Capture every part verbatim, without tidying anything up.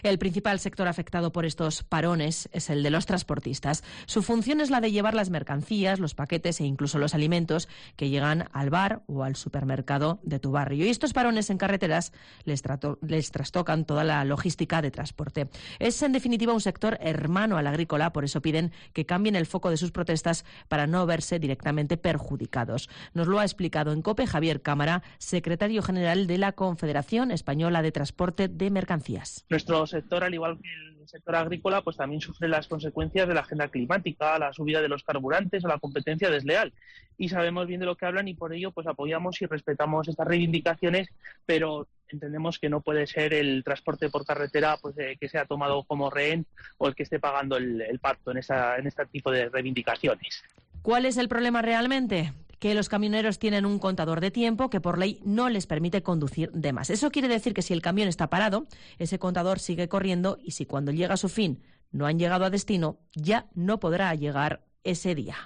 El principal sector afectado por estos parones es el de los transportistas. Su función es la de llevar las mercancías, los paquetes e incluso los alimentos que llegan al bar o al supermercado de tu barrio. Y estos parones en carreteras les, trato, les trastocan toda la logística de transporte. Es en definitiva un sector hermano al agrícola, por eso piden que cambien el foco de sus protestas para no verse directamente perjudicados. Nos lo ha explicado en COPE Javier Cámara, secretario general de la Confederación Española de Transporte de Mercancías. Nuestro sector, al igual que el sector agrícola, pues también sufre las consecuencias de la agenda climática, la subida de los carburantes o la competencia desleal. Y sabemos bien de lo que hablan y por ello pues apoyamos y respetamos estas reivindicaciones, pero entendemos que no puede ser el transporte por carretera pues eh, que sea tomado como rehén o el que esté pagando el, el pacto en, esa, en este tipo de reivindicaciones. ¿Cuál es el problema realmente? Que los camioneros tienen un contador de tiempo que por ley no les permite conducir de más. Eso quiere decir que si el camión está parado, ese contador sigue corriendo y si cuando llega a su fin no han llegado a destino, ya no podrá llegar ese día.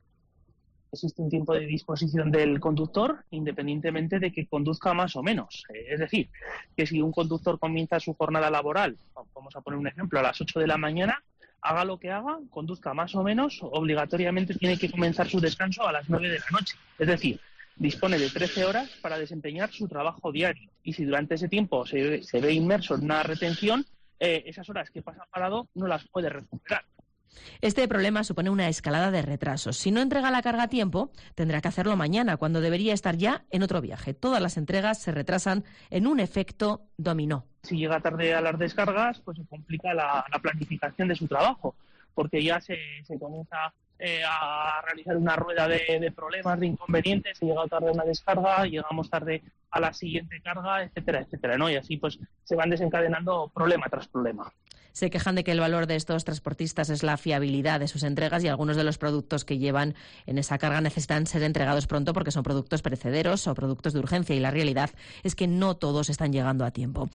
Existe un tiempo de disposición del conductor independientemente de que conduzca más o menos. Es decir, que si un conductor comienza su jornada laboral, vamos a poner un ejemplo, a las ocho de la mañana, haga lo que haga, conduzca más o menos, obligatoriamente tiene que comenzar su descanso a las nueve de la noche. Es decir, dispone de trece horas para desempeñar su trabajo diario. Y si durante ese tiempo se, se ve inmerso en una retención, eh, esas horas que pasa parado no las puede recuperar. Este problema supone una escalada de retrasos. Si no entrega la carga a tiempo, tendrá que hacerlo mañana, cuando debería estar ya en otro viaje. Todas las entregas se retrasan en un efecto dominó. Si llega tarde a las descargas, pues se complica la, la planificación de su trabajo, porque ya se, se comienza eh, a realizar una rueda de, de problemas, de inconvenientes. Se llega tarde a una descarga, llegamos tarde a la siguiente carga, etcétera, etcétera, ¿no? Y así pues se van desencadenando problema tras problema. Se quejan de que el valor de estos transportistas es la fiabilidad de sus entregas y algunos de los productos que llevan en esa carga necesitan ser entregados pronto porque son productos perecederos o productos de urgencia y la realidad es que no todos están llegando a tiempo.